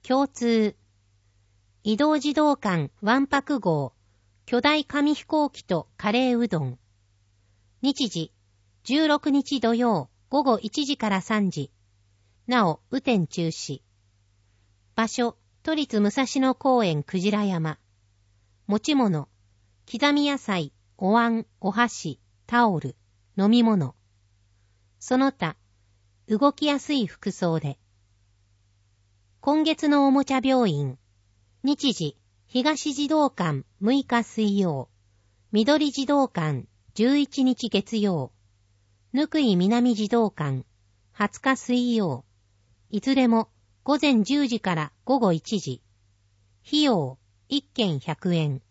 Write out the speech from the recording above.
共通。移動自動館わんぱく号、巨大紙飛行機とカレーうどん。日時、16日土曜午後1時から3時。なお、雨天中止。場所、都立武蔵野公園くじら山。持ち物、刻み野菜、お椀、お箸、タオル、飲み物。その他、動きやすい服装で。今月のおもちゃ病院。日時、東児童館6日水曜。緑児童館11日月曜。ぬくい南児童館20日水曜。いずれも午前10時から午後1時。費用、1件100円。